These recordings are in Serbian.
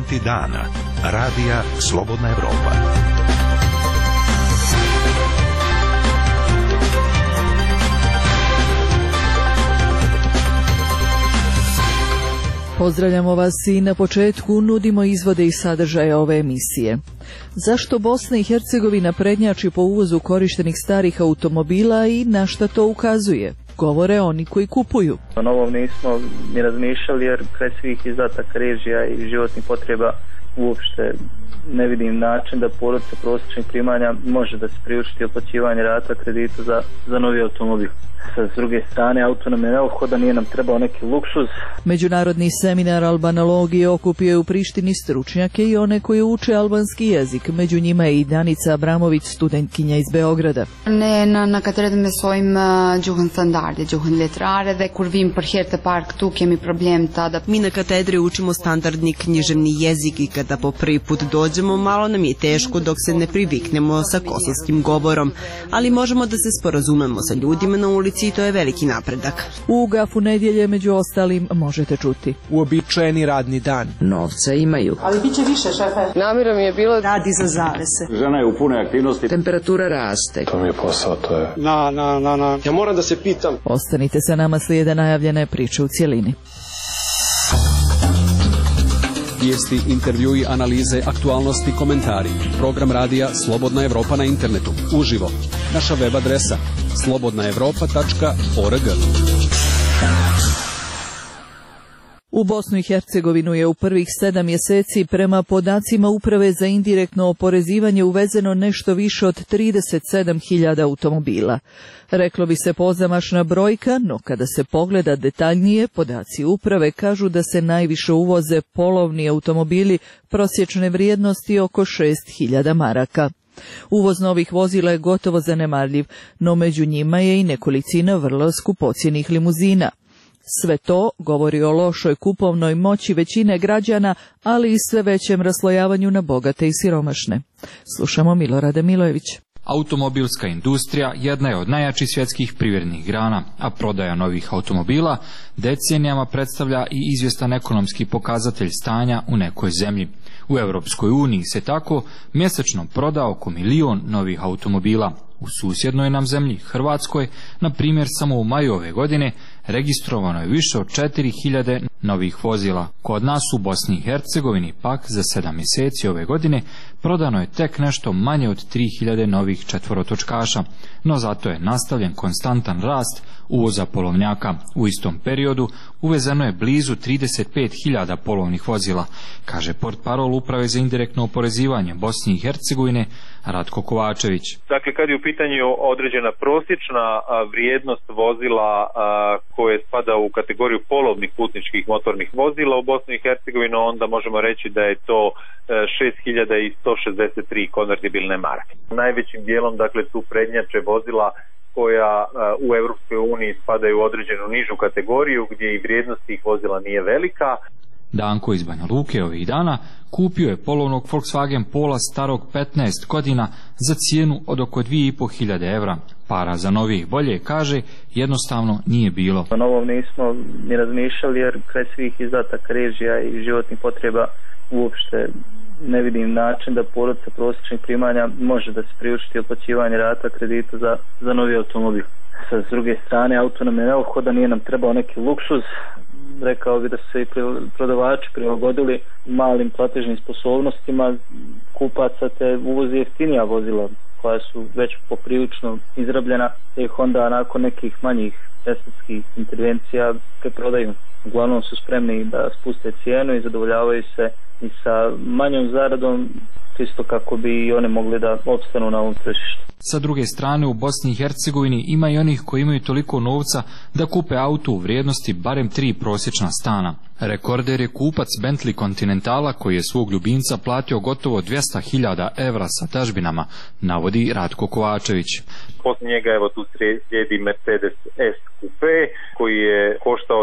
Momenti dana. Radija Slobodna Evropa. Pozdravljamo vas i na početku nudimo izvode iz sadržaja ove emisije. Zašto Bosna i Hercegovina prednjači po uvozu korištenih starih automobila i na šta to ukazuje? Govore oni koji kupuju. O novom nismo ni razmišljali jer kraj svih izdataka režija i životnih potreba uopšte ne vidim način da porodica prosječnih primanja može da se priučiti otplaćivanje rata kredita za novi automobil. S druge strane, auto nam je neophodan, nije nam trebao neki luksuz. Međunarodni seminar albanologije okupio je u Prištini stručnjake i one koji uče albanski jezik. Među njima je i Danica Abramović, studentkinja iz Beograda. Ne na katedrë mësojmë gjuhën standarde, gjuhën letrare dhe kur vim për herë të parë këtu kemi problem të adaptojmë. Mi na katedri učimo standardni književni jezik i kada po prvi put dođemo malo nam je teško dok se ne priviknemo sa kosovskim govorom, ali možemo da se sporazumemo sa ljudima na ulici i to je veliki napredak. U Gafu nedjelje među ostalim možete čuti. Uobičajeni radni dan. Novca imaju. Ali bit će više, šefe. Namjera mi je bila radi za zavese. Žena je u pune aktivnosti. Temperatura raste. To mi je posao, to je. Ja moram da se pitam. Ostanite sa nama, slijede najavljene priče u cjelini. Vijesti, intervjui, analize, aktualnosti, komentari. Program radija Slobodna Evropa na internetu. Uživo. Naša web adresa slobodnaevropa.org. U Bosnu i Hercegovinu je u prvih 7 mjeseci prema podacima Uprave za indirektno oporezivanje uvezeno nešto više od 37.000 automobila. Reklo bi se pozamašna brojka, no kada se pogleda detaljnije, podaci Uprave kažu da se najviše uvoze polovni automobili prosječne vrijednosti oko 6.000 maraka. Uvoz novih vozila je gotovo zanemarljiv, no među njima je i nekolicina vrlo skupocjenih limuzina. Sve to govori o lošoj kupovnoj moći većine građana, ali i sve većem raslojavanju na bogate i siromašne. Slušamo Milorada Milojevića. Automobilska industrija jedna je od najjačih svjetskih privrednih grana, a prodaja novih automobila decenijama predstavlja i izvjestan ekonomski pokazatelj stanja u nekoj zemlji. U Europskoj uniji se tako mjesečno proda oko 1 milion novih automobila. U susjednoj nam zemlji, Hrvatskoj, na primjer samo u maju ove godine, registrovano je više od 4.000 novih vozila. Kod nas u Bosni i Hercegovini pak za 7 mjeseci ove godine prodano je tek nešto manje od 3.000 novih četvorotočkaša, no zato je nastavljen konstantan rast uvoza polovnjaka. U istom periodu uvezeno je blizu 35.000 polovnih vozila, kaže portparol Uprave za indirektno oporezivanje Bosne i Hercegovine Ratko Kovačević. Dakle, kad je u pitanju određena prosječna vrijednost vozila koje spada u kategoriju polovnih putničkih motornih vozila u Bosni i Hercegovini, onda možemo reći da je to 6.163 konvertibilne marke. Najvećim dijelom, dakle, tu prednjače vozila koja u Europskoj uniji spadaju u određenu nižu kategoriju gdje i vrijednost tih vozila nije velika. Danko iz Banja Luke ovih dana kupio je polovnog Volkswagen Pola starog 15 godina za cijenu od oko 2.500 evra. Para za novih bolje, kaže, jednostavno nije bilo. O novom nismo ni razmišljali jer kraj svih izdataka režija i životnih potreba uopšte ne vidim način da porodica prosječnih primanja može da se priučiti otplaćivanje rata kredita za novi automobil. S druge strane, auto nam je neophodan, nije nam trebao neki luksuz. Rekao bi da su se i prodavači prilagodili malim platežnim sposobnostima kupaca te uvozi jeftinija vozila koja su već poprilično izrabljena te ih onda nakon nekih manjih estetskih intervencija prodaju. Uglavnom su spremni da spuste cijenu i zadovoljavaju se i sa manjom zaradom, isto kako bi i one mogli da opstanu na ovom tržištu. Sa druge strane, u Bosni i Hercegovini ima i onih koji imaju toliko novca da kupe auto u vrijednosti barem 3 prosječna stana. Rekorder je kupac Bentley Continentala koji je svog ljubimca platio gotovo 200.000 evra sa dažbinama, navodi Ratko Kovačević. Poslije njega evo tu slijedi Mercedes S kupe koji je koštao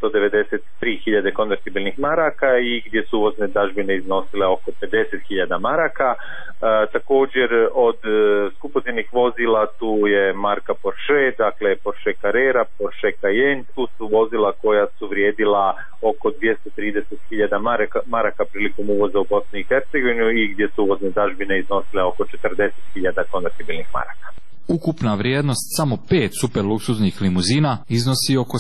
293.000 konvertibilnih maraka i gdje su uvozne dažbine iznosile oko 50.000 maraka. Također od skupocjenih vozila tu je marka Porsche, dakle Porsche Carrera, Porsche Cayenne, tu su vozila koja su vrijedila oko 230.000 maraka prilikom uvoza u Bosnu i Hercegovinu i gdje su uvozne dažbine iznosile oko 40.000 konvertibilnih maraka. Ukupna vrijednost samo 5 superluksuznih limuzina iznosi oko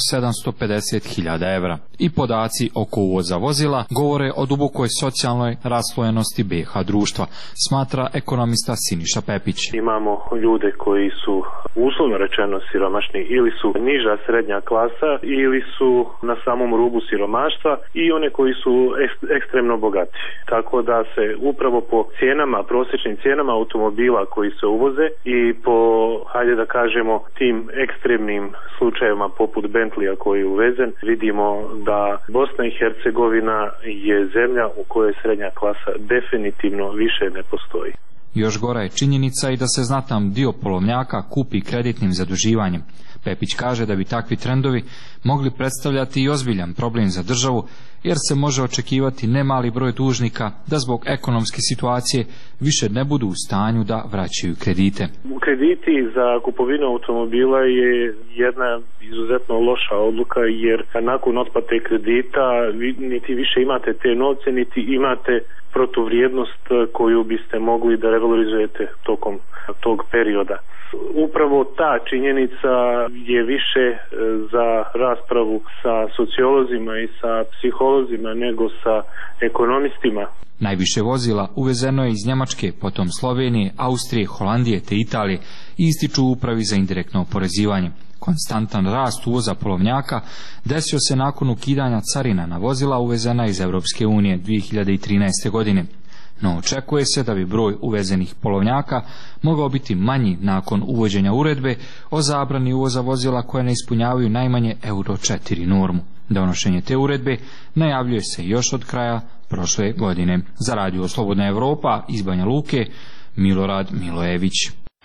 750.000 evra. I podaci oko uvoza vozila govore o dubokoj socijalnoj raslojenosti BiH društva, smatra ekonomista Siniša Pepić. Imamo ljude koji su uslovno rečeno siromašni, ili su niža srednja klasa ili su na samom rubu siromaštva, i one koji su ekstremno bogati. Tako da se upravo po cijenama, prosječnim cijenama automobila koji se uvoze i po, hajde da kažemo, tim ekstremnim slučajevima poput Bentleya koji je uvezen, vidimo da Bosna i Hercegovina je zemlja u kojoj srednja klasa definitivno više ne postoji. Još gora je činjenica i da se znatan dio polovnjaka kupi kreditnim zaduživanjem. Pepić kaže da bi takvi trendovi mogli predstavljati i ozbiljan problem za državu, jer se može očekivati nemali broj dužnika da zbog ekonomske situacije više ne budu u stanju da vraćaju kredite. Krediti za kupovinu automobila je jedna izuzetno loša odluka, jer nakon otplate kredita niti više imate te novce, niti imate protuvrijednost koju biste mogli da revalorizujete tokom tog perioda. Upravo ta činjenica je više za raspravu sa sociolozima i sa psiholozima nego sa ekonomistima. Najviše vozila uvezeno je iz Njemačke, potom Slovenije, Austrije, Holandije te Italije i ističu upravi za indirektno oporezivanje. Konstantan rast uvoza polovnjaka desio se nakon ukidanja carina na vozila uvezena iz Europske unije 2013. godine. No očekuje se da bi broj uvezenih polovnjaka mogao biti manji nakon uvođenja uredbe o zabrani uvoza vozila koje ne ispunjavaju najmanje Euro 4 normu. Donošenje te uredbe najavljuje se još od kraja prošle godine. Za Radio Slobodna Evropa iz Banja Luke, Milorad Milojević.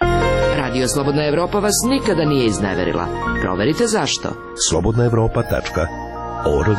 Radio Slobodna Evropa vas nikada nije izneverila. Proverite zašto. slobodnaevropa.org.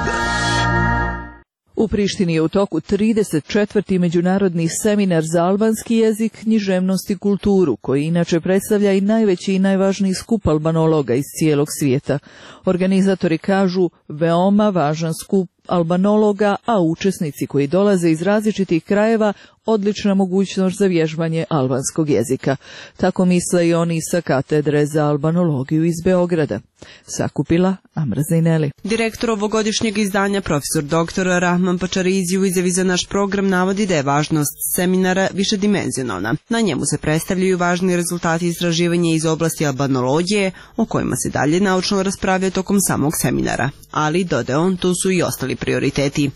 U Prištini je u toku 34. međunarodni seminar za albanski jezik, književnost i kulturu, koji inače predstavlja i najveći i najvažniji skup albanologa iz cijelog svijeta. Organizatori kažu veoma važan skup albanologa, a učesnici koji dolaze iz različitih krajeva odlična mogućnost za vježbanje albanskog jezika. Tako misle i oni sa katedre za albanologiju iz Beograda. Sakupila Amra Zajneli. Direktor ovogodišnjeg izdanja, profesor dr. Rahman Pačarizi, u izjavi za naš program navodi da je važnost seminara višedimenzionalna. Na njemu se predstavljaju važni rezultati istraživanja iz oblasti albanologije, o kojima se dalje naučno raspravlja tokom samog seminara. Ali, dodaje on, tu su i ostali prioriteti.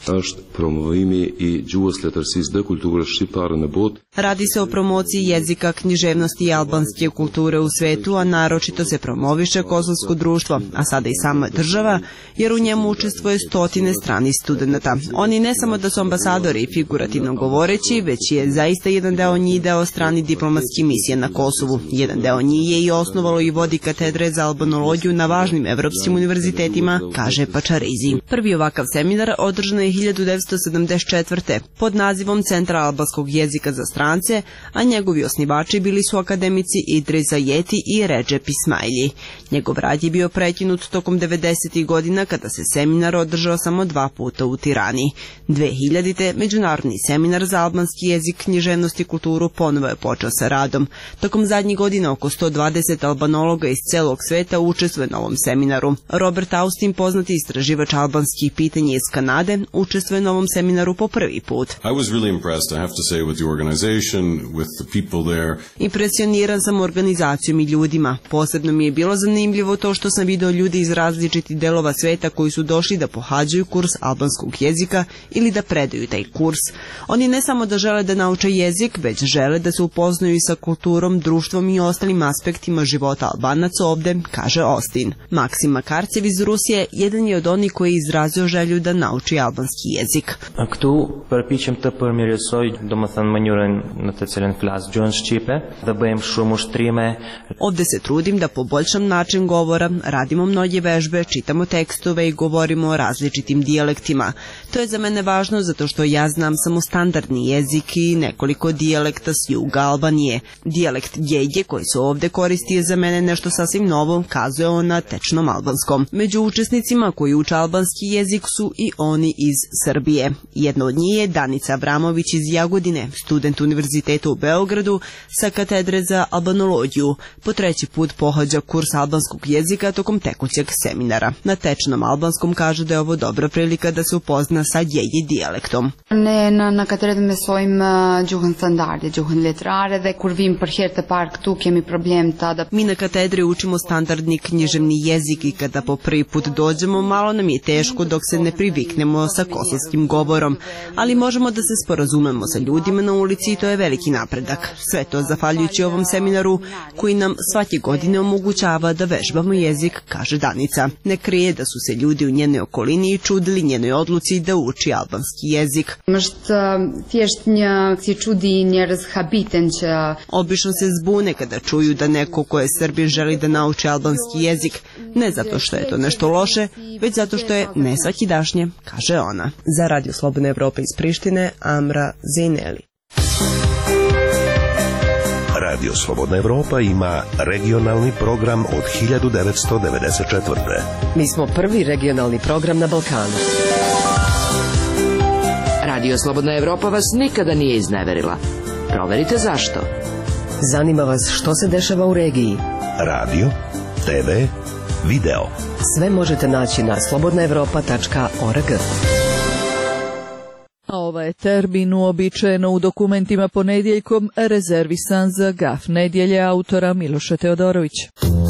Radi se o promociji jezika, književnosti i albanske kulture u svetu, a naročito se promoviše kosovsko društvo, a sada i sama država, jer u njemu učestvuje stotine stranih studenata. Oni ne samo da su ambasadori, figurativno govoreći, već je zaista jedan deo njih deo strani diplomatskih misija na Kosovu. Jedan deo njih je i osnovalo i vodi katedre za albanologiju na važnim evropskim univerzitetima, kaže Pačarizi. Prvi ovakav seminar održan je 1974. pod nazivom Centra albanskog jezika za strance, a njegovi osnivači bili su akademici Idrisa Jeti i Redžep Ismaili. Njegov rad je bio prekinut tokom 90. godina kada se seminar održao samo 2 puta u Tirani. 2000. Međunarodni seminar za albanski jezik, književnost i kulturu ponovo je počeo sa radom. Tokom zadnjih godina oko 120 albanologa iz celog sveta učestvuje na ovom seminaru. Robert Austin, poznati istraživač albanskih pitanja iz Kanade, učestvuje na ovom seminaru po prvi put. Impresioniran sam organizacijom i ljudima. Posebno mi je bilo zanimljivo to što sam video ljudi iz različitih delova sveta koji su došli da pohađaju kurs albanskog jezika ili da predaju taj kurs. Oni ne samo da žele da nauče jezik, već žele da se upoznaju sa kulturom, društvom i ostalim aspektima života Albanaca ovde, kaže Austin. Maksim Makarcev iz Rusije jedan je od onih koji je izrazio želju da nauči albanski jezik. Këtu përpiqem të përmirësoj, domethënë mënyrën në të cilën flas gjuhën shqipe, da bëjmë shumë ushtrime. Ovde se trudim da poboljšam način govora, radimo mnoge vežbe, čitamo tekstove i govorimo o različitim dijalektima. To je za mene važno zato što ja znam samo standardni jezik i nekoliko dijalekta s juga Albanije. Dijalekt Djegje koji se ovde koristi je za mene nešto sasvim novo, kazuje on na tečnom albanskom. Među učesnicima koji uče albanski jezik su i oni iz Srbije. Jedna od njih je Danica Avramović iz Jagodine, student univerziteta u Beogradu sa katedre za albanologiju. Po treći put pohađa kurs albanskog jezika tokom tekućeg seminara. Na tečnom albanskom kaže da je ovo dobra prilika da se upozna sa Djegje dijalektom. Ne na katedrë mësojmë gjuhën standarde, gjuhën letrare dhe kur vim për herë të parë këtu kemi problem të adaptojmë. Mi na katedri učimo standardni književni jezik i kada po prvi put dođemo malo nam je teško dok se ne priviknemo sa kosovskim govorom, ali možemo da se sporazumemo sa ljudima na ulici i to je veliki napredak. Sve to zahvaljujući ovom seminaru koji nam svake godine omogućava da vežbamo jezik, kaže Danica. Ne krije da su se ljudi u njenoj okolini čudili njenoj odluci da uči albanski jezik. Obično se zbune kada čuju da neko ko je Srbin želi da nauči albanski jezik, ne zato što je to nešto loše, već zato što je nesvakidašnje, kaže ona. Za Radio Slobodna Evropa iz Prištine, Amra Zejneli. Radio Slobodna Evropa ima regionalni program od 1994. Mi smo prvi regionalni program na Balkanu. Radio Slobodna Evropa vas nikada nije izneverila. Proverite zašto. Zanima vas što se dešava u regiji. Radio, TV, video. Sve možete naći na slobodnaevropa.org. A ovaj je termin uobičajeno u dokumentima ponedjeljkom rezervisan za gaf nedjelje autora Miloša Teodorovića.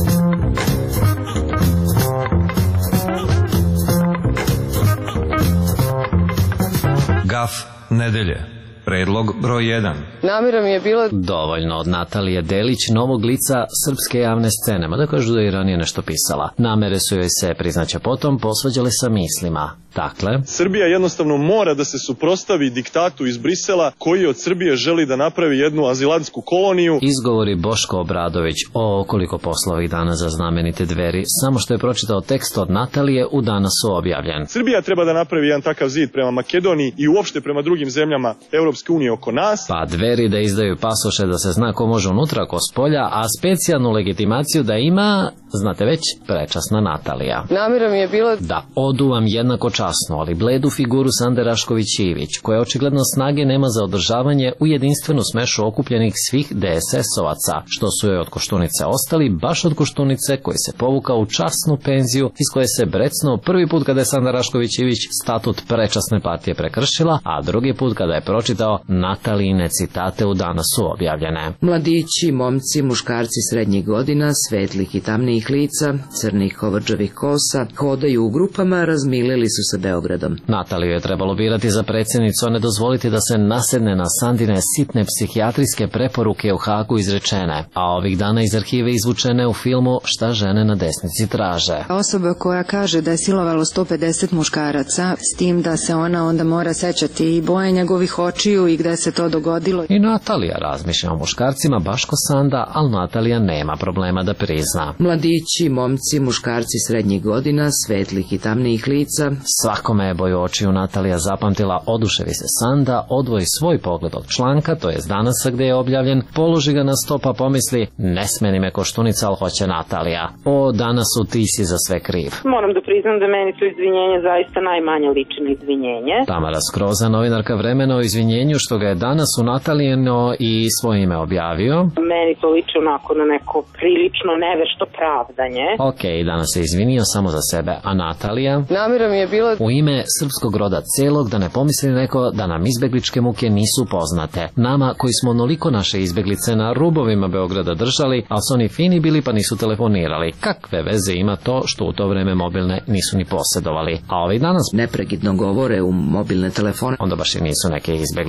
Gaf nedelje. Predlog broj 1. Namjera mi je bila dovoljno od Natalije Delić, novog lica srpske javne scene, mada kažu da je ranije nešto pisala. Namere su joj se, priznaće potom, posvađale sa mislima. Dakle, Srbija jednostavno mora da se suprotstavi diktatu iz Brisela koji od Srbije želi da napravi jednu azilantsku koloniju. Izgovori Boško Obradović o koliko posla ovih dana za znamenite Dveri, samo što je pročitao tekst od Natalije u Danasu objavljen. Srbija treba da napravi jedan takav zid prema Makedoniji i uopšte prema drugim zemljama Europske unije oko nas. Pa Dveri da izdaju pasoše da se zna ko može unutra, ko s polja, a specijalnu legitimaciju da ima, znate već, prečasna Natalija. Namjera mi je bila da oduvam jednako časno, ali bledu figuru Sande Rašković-Ivić, koja očigledno snage nema za održavanje u jedinstvenu smešu okupljenih svih DSS-ovaca, što su joj od Koštunice ostali, baš od Koštunice koji se povukao u časnu penziju, iz koje se brecnuo prvi put kada je Sanda Rašković-Ivić statut prečasne partije prekršila, a drugi put kada je pročitao Natalijine citate u Danasu objavljene. Mladići, momci, muškarci srednjih godina, svetlih i tamnijih lica, crnih kovrđavih kosa, hodaju u grupama, razmilili su se Beogradom. Nataliju je trebalo birati za predsjednicu, a ne dozvoliti da se nasedne na Sandine sitne psihijatrijske preporuke u Hagu izrečene, a ovih dana iz arhive izvučene u filmu Šta žene na desnici traže. Osoba koja kaže da je silovalo 150 muškaraca, s tim da se ona onda mora sećati i boje njegovih očiju i gde se to dogodilo. I Natalija razmišlja o muškarcima baš ko Sanda, ali Natalija nema problema da prizna. Mladići, momci, muškarci srednjih godina, svetlih i tamnijih lica. Svakome je boju očiju Natalija zapamtila, oduševi se Sanda, odvoji svoj pogled od članka, to je Danasa gde je objavljen, položi ga na sto pa pomisli, ne smeni me Koštunica, ali hoće Natalija. O Danasu, ti si za sve kriv. Moram da priznam da meni to izvinjenje zaista najmanje liči na izvinjenje. Tamara Skroza, novinarka Vremena, o izvinjenju što ga je danas u Natalijeno i svoje ime objavio. Meni to liči onako na neko prilično nevešto pravdanje. Okej, danas se izvinio samo za sebe, a Natalija? Namjera mi je bila u ime srpskog roda celog, da ne pomisli neko da nam izbegličke muke nisu poznate. Nama koji smo onoliko naše izbeglice na rubovima Beograda držali, ali su oni fini bili pa nisu telefonirali. Kakve veze ima to što u to vreme mobilne nisu ni posjedovali? A ovih danas nepregidno govore u mobilne telefone. Onda baš i nisu neke izbeglice.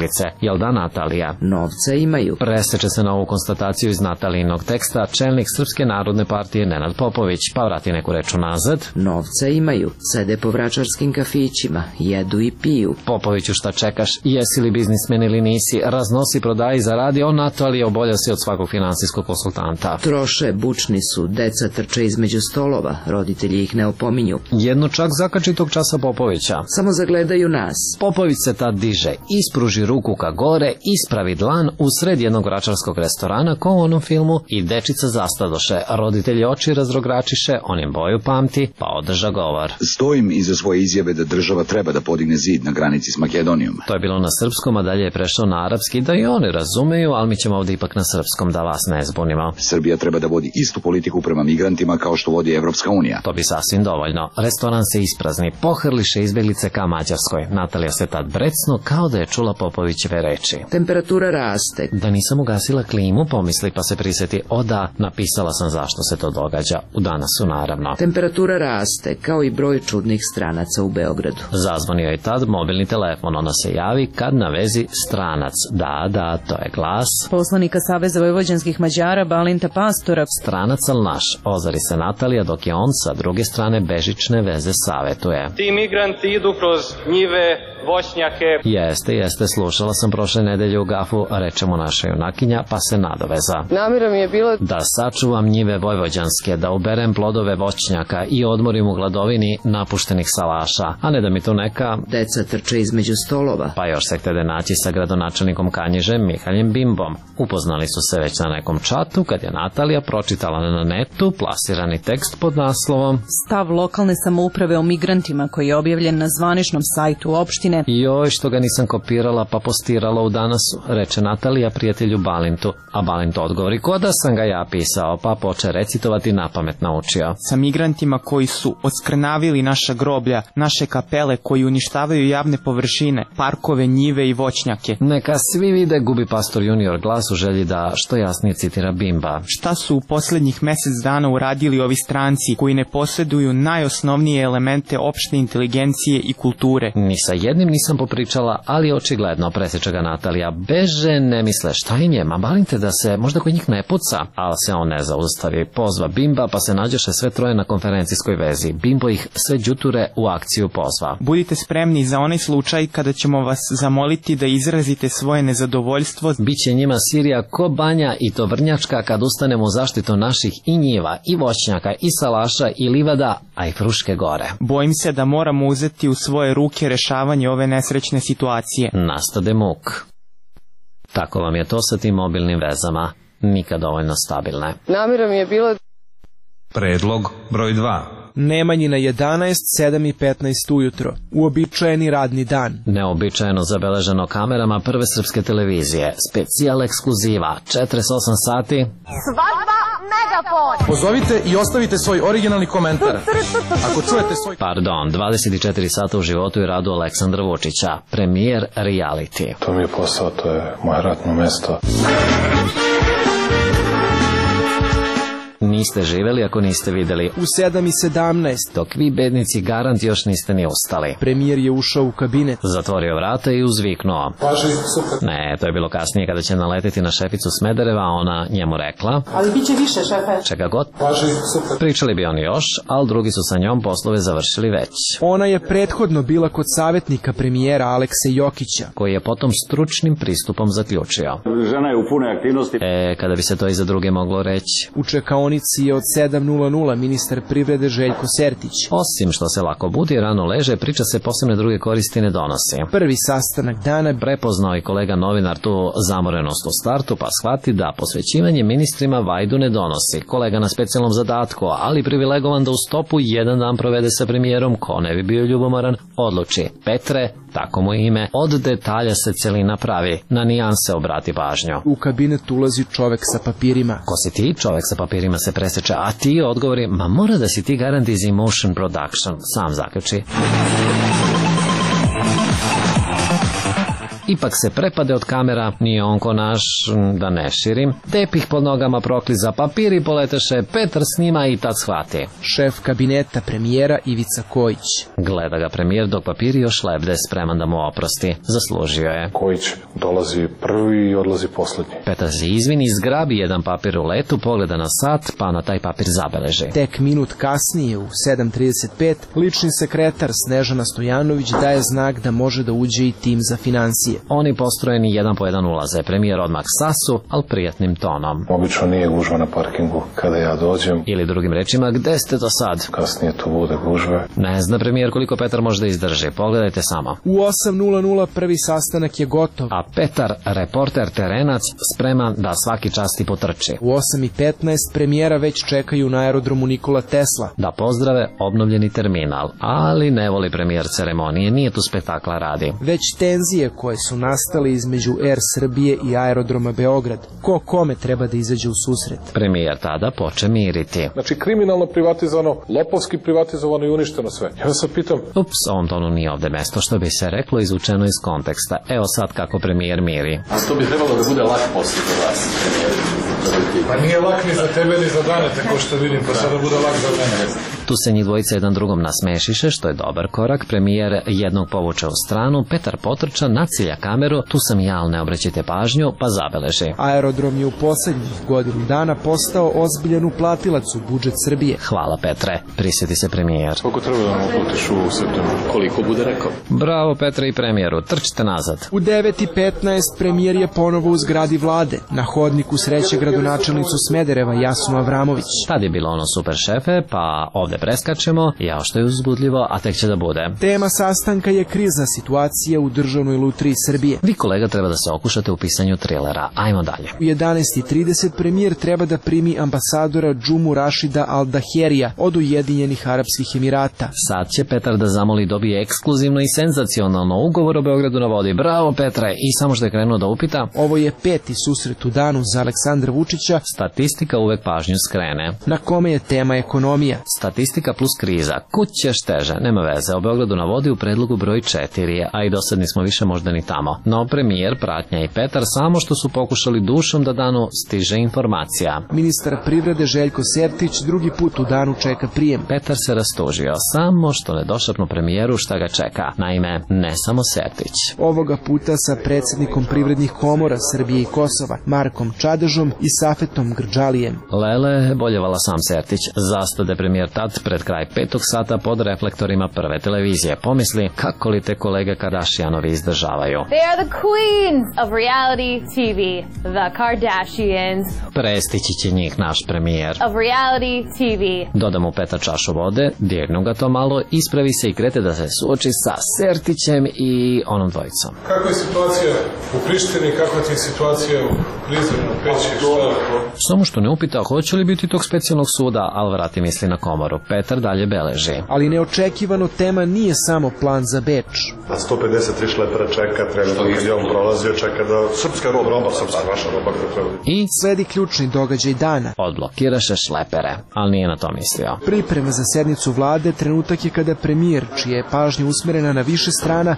izbeglice. Jel da, Natalija? Novca imaju. Preseče se na ovu konstataciju iz Natalijinog teksta čelnik Srpske narodne partije Nenad Popović, pa vrati neku reč unazad. Novca imaju. Sede po vračarskim kafićima, jedu i piju. Popoviću, šta čekaš? Jesi li biznismen ili nisi? Raznosi, prodaji, zaradi. On Natalija obolja si od svakog finansijskog konsultanta. Troše, bučni su, deca trče između stolova, roditelji ih ne opominju. Jedno čak zakači tog časa Popovića. Samo zagledaju nas. Popović se tad diže, ispruži ruku ka gore, ispravi dlan u sred jednog vračarskog restorana ko u onom filmu i dečica zastadoše. Roditelji oči razrogračiše, on im boju pamti, pa održa govor. Stojim iza svoje izjave da država treba da podigne zid na granici s Makedonijom. To je bilo na srpskom, a dalje je prešao na arapski, da i oni razumeju, ali mi ćemo ovdje ipak na srpskom da vas ne zbunimo. Srbija treba da vodi istu politiku prema migrantima kao što vodi Evropska unija. To bi sasvim dovoljno. Restoran se isprazni, pohrliše izbjeglice ka Mađarskoj. Natalija se tad brecnu kao da je čula Popovićeve reči. Temperatura raste. Da nisam ugasila klimu, pomisli, pa se prisjeti, o da, napisala sam zašto se to događa. U danasu, naravno. Temperatura raste, kao i broj čudnih stranaca u Beogradu. Zazvonio je tad mobilni telefon, ona se javi kad na vezi stranac. Da, to je glas poslanika Saveza vojvođanskih Mađara Balinta Pastora. Stranac al naš, ozari se Natalija, dok je on sa druge strane bežične veze savetuje. Ti migranti idu kroz njive, voćnjake. Jeste, slušala sam prošle nedelje u Gafu, reče mu naša junakinja, pa se nadoveza. Namjera mi je bila da sačuvam njive vojvođanske, da uberem plodove voćnjaka i odmorim u gladovini napuštenih salaša, a ne da mi tu neka deca trče između stolova. Pa još se htede naći sa gradonačelnikom Kanjižem Mihaljem Bimbom. Upoznali su se već na nekom čatu kad je Natalija pročitala na netu plasirani tekst pod naslovom Stav lokalne samouprave o migrantima, koji je objavljen na zvaničnom sajtu opštine. Joj, što ga nisam kopirala pa postirala u danasu, reče Natalija prijatelju Balintu, a Balint odgovori ko da sam ga ja pisao, pa poče recitovati napamet naučio. Sa migrantima koji su odskrnavili naša groblja, naše kapele, koji uništavaju javne površine, parkove, njive i voćnjake. Neka svi vide, gubi pastor junior glas u želji da što jasnije citira Bimba. Šta su u posljednjih mjesec dana uradili ovi stranci koji ne posjeduju najosnovnije elemente opšte inteligencije i kulture? Ni sa jednim nisam popričala, ali očigledno, presjeća ga Natalija. Beže, ne misle šta im je, ma balinte da se možda kod njih ne puca, ali se on ne zaustavi. Pozva Bimba, pa se nađeše sve troje na konferencijskoj vezi. Bimbo ih sve đuture u akciju pozva. Budite spremni za onaj slučaj kada ćemo vas zamoliti da izrazite svoje nezadovoljstvo. Biće njima Sirija ko banja i to vrnjačka kad ustanemo u zaštitu naših i njiva, i voćnjaka, i salaša, i livada, a i Fruške gore. Bojim se da moramo uzeti u svoje ruke rešavanje ove nesrećne situacije. Nastade muk. Tako vam je to sa tim mobilnim vezama. Nikad dovoljno stabilne. Namjera mi je bila Predlog broj 2. Nemanjina 11, 7 i 15 ujutro. Uobičajeni radni dan. Neobičajeno zabeleženo kamerama Prve srpske televizije. Specijal ekskluziva. 48 sati. Svadba Megafon. Pozovite i ostavite svoj originalni komentar. Ako čujete svoj... 24 sata u životu i radu Aleksandra Vučića. Premijer reality. To mi je posao, to je moje ratno mesto. Niste živeli ako niste videli. U 7 i 17. Dok vi bednici garant još niste ni ustali. Premijer je ušao u kabinet. Zatvorio vrata i uzviknuo. Paži, super. Ne, to je bilo kasnije kada će naleteti na šeficu Smedereva, a ona njemu rekla. Ali bit će više, šefe. Čega god. Paži, super. Pričali bi oni još, ali drugi su sa njom poslove završili već. Ona je prethodno bila kod savjetnika premijera Alekse Jokića, koji je potom stručnim pristupom zaključio. Žena je u pune aktivnosti. Kada bi se to i za druge moglo reći. U čekaonici je od 7:00 ministar privrede Željko Sertić. Osim što se lako budi, rano leže, priča se posebne druge koristi ne donosi. Prvi sastanak dana prepoznao i kolega novinar tu zamorenost u startu, pa shvati da posvećivanje ministrima vajdu ne donosi. Kolega na specijalnom zadatku, ali privilegovan da u stopu jedan dan provede sa premijerom, ko ne bi bio ljubomoran, odluči. Petre, tako mu ime, od detalja se celina pravi, na nijanse obrati pažnju. U kabinet ulazi čovek sa papirima. Ko si ti? Čovek sa papirima se preseče, a ti odgovori, ma mora da si ti garant iz Emotion Production, sam zaključi. ipak se prepade od kamera, nije on ko naš, da ne širim, tepih pod nogama prokliza, papiri poleteše, Petar snima i tad shvati. Šef kabineta premijera Ivica Kojić. Gleda ga premijer dok papiri još lebde, spreman da mu oprosti. Zaslužio je. Kojić dolazi prvi i odlazi poslednji. Petar se izvini, zgrabi jedan papir u letu, pogleda na sat, pa na taj papir zabeleži. Tek minut kasnije, u 7:35, lični sekretar Snežana Stojanović daje znak da može da uđe i tim za financije. Oni postrojeni jedan po jedan ulaze, premijer odmah sasu, ali prijatnim tonom. Obično nije gužva na parkingu kada ja dođem. Ili drugim rečima, gde ste to sad? Kasnije to bude gužve. Ne zna premijer koliko Petar može da izdrži, pogledajte samo. U 8:00 prvi sastanak je gotov. A Petar, reporter terenac, spreman da svaki čast i potrči. U 8:15 premijera već čekaju na aerodromu Nikola Tesla. Da pozdrave obnovljeni terminal, ali ne voli premijer ceremonije, nije tu spektakla radi. Već tenzije koje su nastale između Air Srbije i aerodroma Beograd. Ko kome treba da izađe u susret? Premijer tada poče miriti. Znači kriminalno privatizovano, lopovski privatizovano i uništeno sve. Ja sad pitam... Ups, ovom tonu nije ovde mesto, što bi se reklo izvučeno iz konteksta. Evo sad kako premijer miri. A to bi trebalo da bude lak posao za vas, premijer. Pa nije lak ni za tebe ni za Danete, ko što vidim, pa sada bude lak za mene. Tu se njih dvojica jedan drugom nasmešiše, što je dobar korak. Premijer jednog povuče u stranu, Petar potrča, nacilja kameru, tu sam ja, ali ne obraćajte pažnju, pa zabeleži. Aerodrom je u poslednjih godinu dana postao ozbiljan uplatilac u budžet Srbije. Hvala Petre, prisjeti se premijer. Koliko treba da mu uplatiš u septembru? Koliko bude rekao? Bravo Petre i premijeru, trčite nazad. U 9:15 premijer je ponovo u zgradi vlade. Na hodniku sreće gradonačelnicu Smedereva Jasnu Avramović. Tad je bilo ono super šefe, pa ovde preskačemo, jao što je uzbudljivo, a tek će da bude. Tema sastanka je krizna situacija u državnoj lutriji Srbije. Vi kolega treba da se okušate u pisanju trilera, ajmo dalje. U 11:30 premijer treba da primi ambasadora Džumu Rašida Al-Daherija od Ujedinjenih Arapskih Emirata. Sad će Petar da zamoli dobije ekskluzivno i senzacionalno ugovor o Beogradu na vodi. Bravo Petre, i samo što je krenuo da upita. Ovo je 5. susret u danu za Aleksandra Vučića. Statistika uvek pažnju skrene. Na kome je tema ekonomija. Statistika plus kriza. Kud ćeš teže, nema veze. O Beogradu na vodi u predlogu broj 4, a i dosad nismo više možda ni tamo. No premijer, pratnja i Petar samo što su pokušali dušom da danu stiže informacija. Ministar privrede Željko Sertić drugi put u danu čeka prijem. Petar se rastužio, samo što ne došapnu premijeru šta ga čeka. Naime, ne samo Sertić. Ovoga puta sa predsjednikom privrednih komora Srbije i Kosova, Markom Čadežom i Safetom Grđalijem. Lele, boljevala sam Sertić. Zastade premijer tad pred kraj 5. sata pod reflektorima Prve televizije. Pomisli kako li te kolege Kardashianovi izdržavaju. They are the queens of reality TV, the Kardashians. Prestići će njih naš premijer. Of reality TV. Doda mu Petar čašu vode, dirnu ga to malo, ispravi se i krete da se suoči sa Sertićem i onom dvojicom. Kakva je situacija u Prištini, kakva je situacija u Prizrenu, Peći, Samo što ne upita hoće li biti tog specijalnog suda, ali vrati misli na komoru. Petar dalje beleži. Ali neočekivano tema nije samo plan za Beč. A 153 šlepera čeka, trenutno kad je on prolazio, čeka da srpska roba, srpska vaša roba koja treba. I sledi ključni događaj dana. Odblokiraše šlepere, ali nije na to mislio. Priprema za sednicu vlade trenutak je kada premijer, čija je pažnja usmerena na više strana,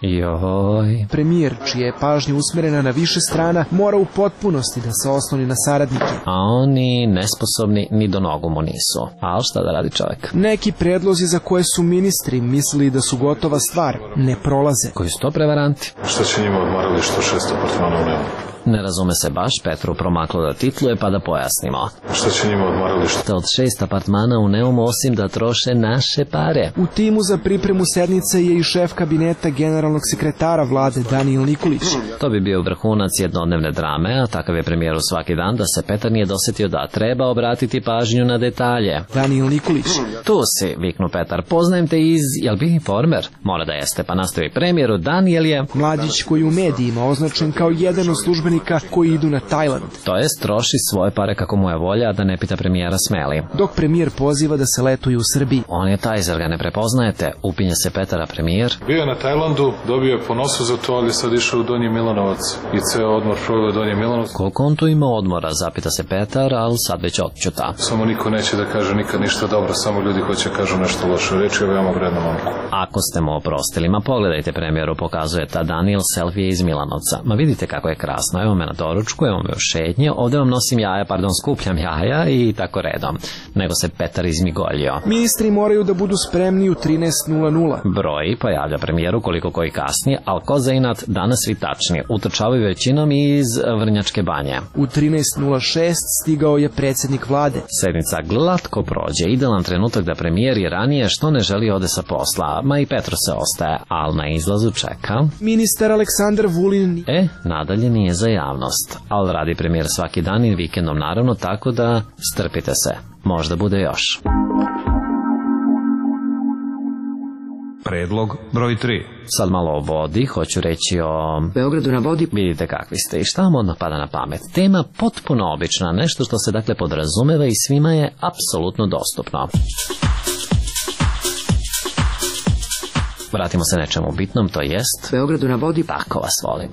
mora u potpunosti da se osloni na saradnike. A oni nesposobni ni do nogu mu nisu. Ali šta da radi čovjek? Neki predlozi za koje su ministri mislili da su gotova stvar ne prolaze. Koji su to prevaranti? Šta će njima odmaralište 6 apartmana u Nemu? Ne razume se baš, Petru promaklo da titluje pa da pojasnimo. Šta će njima odmaralište? Od 6 apartmana u Neumu osim da troše naše pare. U timu za pripremu sednice je i šef kabineta generalnog sekretara vlade Danijel Nikolić. To bi bio vrhunac jednodnevne drame, a takav je premijeru svaki dan da se Petar nije dosetio da treba obratiti pažnju na detalje. Danijel Nikolić. Tu si, viknu Petar, poznajem te iz, jel bi informer? Mora da jeste, pa nastavi premijeru, Danijel je... Mladić koji u medijima označen kao jedan od službenih prijevoznika koji idu na Tajland. To jest troši svoje pare kako mu je volja, da ne pita premijera smeli. Dok premijer poziva da se letuje u Srbiji. On je taj, zar ga ne prepoznajete? Upinje se Petara premijer. Bio je na Tajlandu, dobio je po nosu za to, ali sad išao u Donji Milanovac i ceo odmor proveo Donji Milanovac. Koliko on tu ima odmora, zapita se Petar, ali sad već odčuta. Samo niko neće da kaže nikad ništa dobro, samo ljudi hoće kažu nešto loše. Reč je veoma vredna momku. Ako ste mu oprostili, ma pogledajte premijeru, pokazuje ta Daniel selfie iz Milanovca. Ma vidite kako je krasno, evo me na doručku, evo me u šetnje, ovde vam nosim jaja, skupljam jaja i tako redom. Nego se Petar izmigoljio. Ministri moraju da budu spremni u 13:00. Broj pojavlja premijeru koliko koji kasnije, ali ko za inat danas svi tačni. Utrčavaju većinom iz Vrnjačke banje. U 13:06 stigao je predsjednik vlade. Sednica glatko prođe, idealan trenutak da premijer i ranije što ne želi ode sa posla, ma i Petro se ostaje, ali na izlazu čeka ministar Aleksandar Vulin. Nadalje nije za javnost, ali radi premijer svaki dan i vikendom naravno, tako da strpite se, možda bude još. Predlog broj 3. Sad malo o vodi, hoću reći o Beogradu na vodi. Vidite kakvi ste i šta vam odmah pada na pamet. Tema potpuno obična, nešto što se dakle podrazumeva i svima je apsolutno dostupno. Vratimo se nečemu bitnom, to jest Beogradu na vodi. Tako vas volim.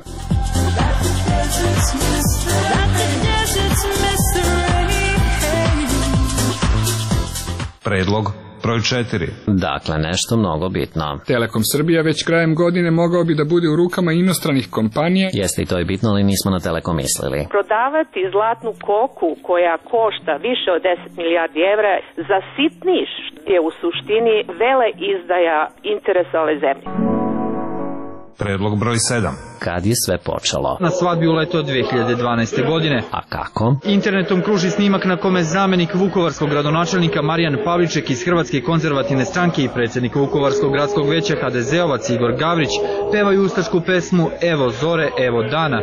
Predlog broj 4. Dakle, nešto mnogo bitno. Telekom Srbija već krajem godine mogao bi da bude u rukama inostranih kompanija. Jeste i to je bitno, ali nismo na Telekom mislili. Prodavati zlatnu koku koja košta više od 10 milijardi evra za sitniš je u suštini vele izdaja interesa ove zemlje. Predlog broj 7. Kad je sve počelo? Na svadbi u leto 2012. godine. A kako? Internetom kruži snimak na kome zamenik vukovarskog gradonačelnika Marijan Pavliček iz Hrvatske konzervativne stranke i predsjednik Vukovarskog gradskog veća HDZ-ovac Igor Gavrić pevaju ustašku pesmu Evo zore, evo dana.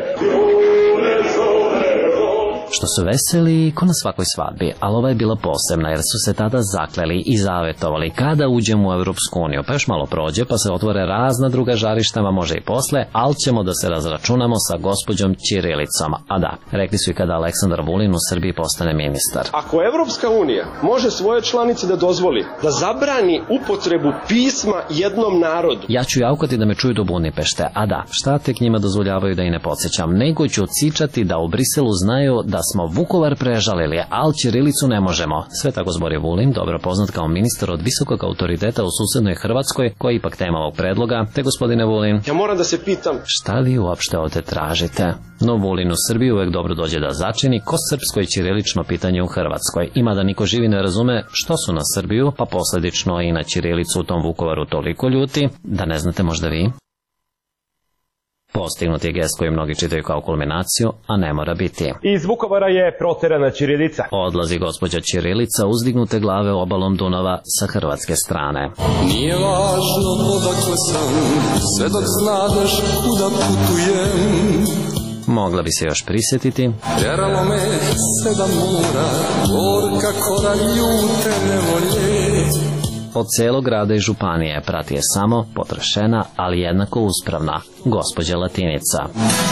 Što su veseli ko na svakoj svadbi, ali ova je bila posebna jer su se tada zakleli i zavetovali kada uđemo u Evropsku uniju, pa još malo prođe pa se otvore razna druga žarištama, može i posle, ali ćemo da se razračunamo sa gospođom Ćirilicom. A da, rekli su i kada Aleksandar Vulin u Srbiji postane ministar. Ako Evropska unija može svoje članice da dozvoli da zabrani upotrebu pisma jednom narodu, ja ću jaukati da me čuju do Budimpešte, a da, šta tek njima dozvoljavaju da i ne podsjećam, nego ću cičati da u Briselu znaju da smo Vukovar prežalili, ali ćirilicu ne možemo. Sve tako zbori Vulin, dobro poznat kao ministar od visokog autoriteta u susednoj Hrvatskoj, koji je ipak tema ovog predloga, te gospodine Vulin. Ja moram da se pitam, šta vi uopšte ovde tražite? No Vulin u Srbiji uvek dobro dođe da začini ko srpsko i ćirilično pitanje u Hrvatskoj. Ima da niko živi ne razume što su na Srbiju, pa posledično i na ćirilicu u tom Vukovaru toliko ljuti, da ne znate možda vi? Postignut je gest koji mnogi čitaju kao kulminaciju, a ne mora biti. Iz Vukovara je proterana ćirilica. Odlazi gospođa Ćirilica uzdignute glave obalom Dunava sa hrvatske strane. Nije važno odakle sam, sve dok znadeš kuda putujem. Mogla bi se još prisjetiti. Tjeralo me 7 mora, gorka kora ljute nevolje. Od celog grada i županije prati je samo potrošena, ali jednako uspravna gospođa Latinica.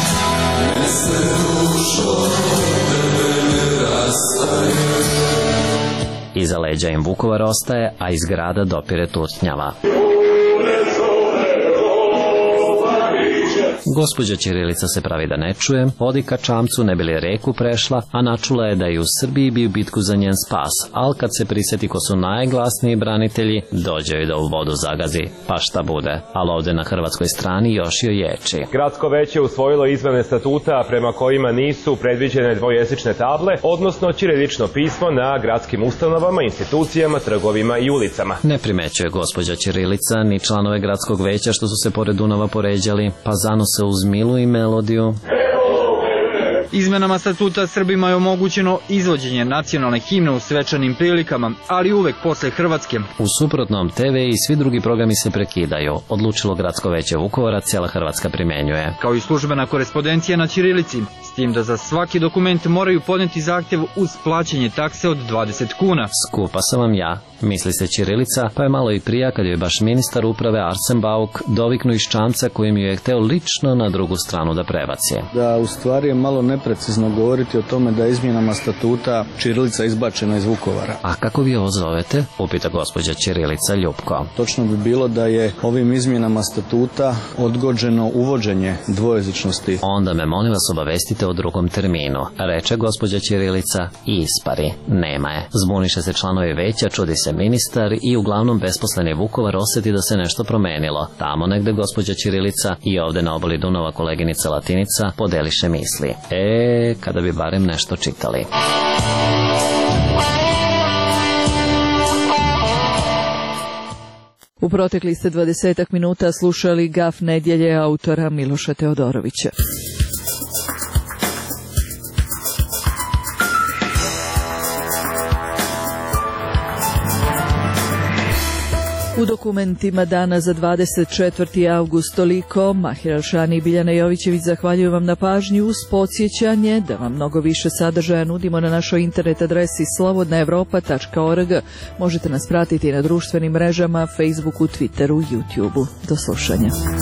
Iza leđa im Vukovar ostaje, a iz grada dopire tutnjava. Gospođa Ćirilica se pravi da ne čuje, odi ka čamcu ne bi li reku prešla, a načula je da i u Srbiji bi u bitku za njen spas, ali kad se prisjeti ko su najglasniji branitelji, dođe joj da u vodu zagazi, pa šta bude, ali ovde na hrvatskoj strani još joj ječi. Gradsko veće usvojilo izmene statuta prema kojima nisu predviđene dvojezične table, odnosno ćirilično pismo na gradskim ustanovama, institucijama, trgovima i ulicama. Ne primećuje gospođa Ćirilica ni članove gradskog veća što su se pored Dunava poređali, pa zanose uz milu i melodiju. Izmenama statuta Srbima je omogućeno izvođenje nacionalne himne u svečanim prilikama, ali uvek posle Hrvatske. U suprotnom, TV i svi drugi programi se prekidaju. Odlučilo Gradsko veće Vukovara, cijela Hrvatska primenjuje. Kao i službena korespondencija na ćirilici, s tim da za svaki dokument moraju podneti zahtjev uz plaćanje takse od 20 kuna. Skupa sam vam ja, misli se ćirilica, pa je malo i prija kad joj baš ministar uprave Arsen Bauk doviknu iz čamca kojim ju je hteo lično na drugu stranu da prebaci. Da, u stvari je malo neprecizno govoriti o tome da je izmjenama statuta ćirilica izbačena iz Vukovara. A kako vi ovo zovete? Upita gospođa ćirilica Ljupko. Točno bi bilo da je ovim izmjenama statuta odgođeno uvođenje dvojezičnosti. Onda me molim vas obavestite o drugom terminu, reče gospođa ćirilica i ispari. Nema je. Zbuniše se članovi veća, čudi se ministar i uglavnom besposleni Vukovar osjeti da se nešto promenilo. Tamo negde gospođa ćirilica i ovde na obali Dunava koleginica Latinica podeliše misli. Kada bi barem nešto čitali. U proteklih ste 20 minuta slušali Gaf nedjelje autora Miloša Teodorovića. U dokumentima dana za 24. avgust toliko. Mahir Alšani i Biljana Jovićević zahvaljuju vam na pažnji uz podsjećanje da vam mnogo više sadržaja nudimo na našoj internet adresi slobodnaevropa.org. Možete nas pratiti na društvenim mrežama, Facebooku, Twitteru, YouTubeu. Do slušanja.